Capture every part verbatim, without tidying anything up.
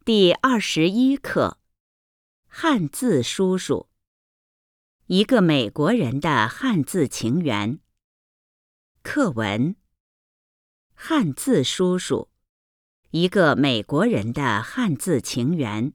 第二十一课：汉字叔叔。一个美国人的汉字情缘。课文：汉字叔叔，一个美国人的汉字情缘。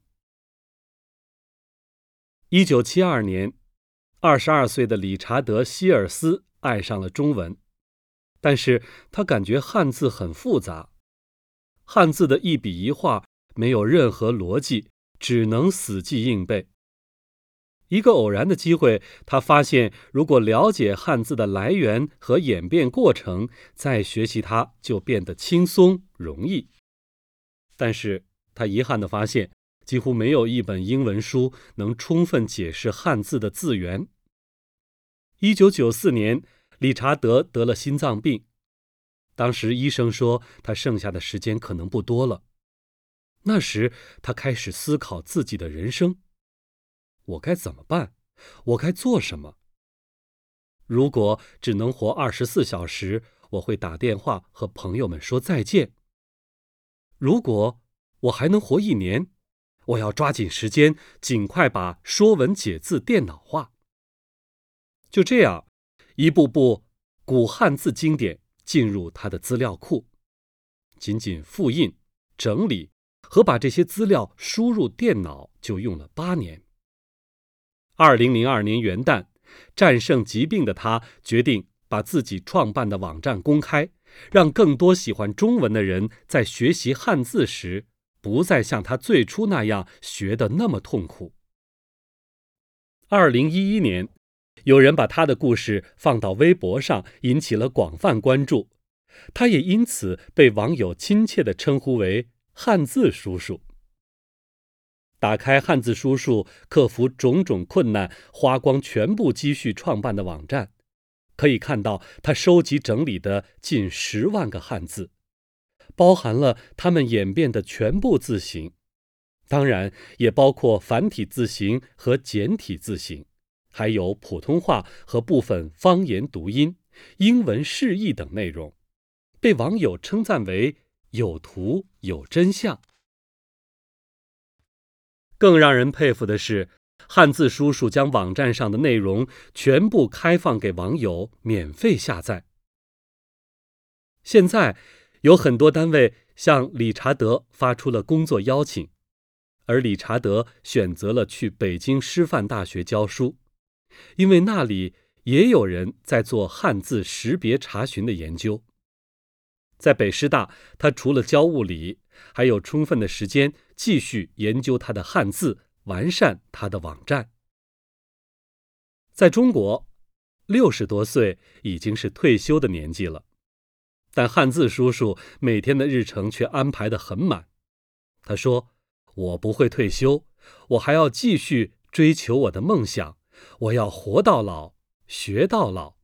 一九七二年，二十二岁的理查德·希尔斯爱上了中文，但是他感觉汉字很复杂，汉字的一笔一画没有任何逻辑，只能死记硬背。一个偶然的机会，他发现如果了解汉字的来源和演变过程，再学习它就变得轻松容易。但是他遗憾地发现，几乎没有一本英文书能充分解释汉字的字源。一九九四年，理查德得了心脏病，当时医生说他剩下的时间可能不多了。那时他开始思考自己的人生，我该怎么办？我该做什么？如果只能活二十四小时，我会打电话和朋友们说再见。如果我还能活一年，我要抓紧时间，尽快把《说文解字》电脑化。就这样，一部部古汉字经典进入他的资料库，仅仅复印、整理和把这些资料输入电脑就用了八年。二零零二年元旦，战胜疾病的他决定把自己创办的网站公开，让更多喜欢中文的人在学习汉字时，不再像他最初那样学得那么痛苦。二零一一年，有人把他的故事放到微博上，引起了广泛关注，他也因此被网友亲切地称呼为汉字叔叔。打开汉字叔叔克服种种困难，花光全部积蓄创办的网站，可以看到他收集整理的近十万个汉字，包含了他们演变的全部字形，当然也包括繁体字形和简体字形，还有普通话和部分方言读音、英文释义等内容，被网友称赞为有图有真相。更让人佩服的是，汉字叔叔将网站上的内容全部开放给网友免费下载。现在有很多单位向理查德发出了工作邀请，而理查德选择了去北京师范大学教书，因为那里也有人在做汉字识别查询的研究。在北师大，他除了教物理，还有充分的时间继续研究他的汉字，完善他的网站。在中国，六十多岁已经是退休的年纪了，但汉字叔叔每天的日程却安排得很满。他说：“我不会退休，我还要继续追求我的梦想，我要活到老，学到老。”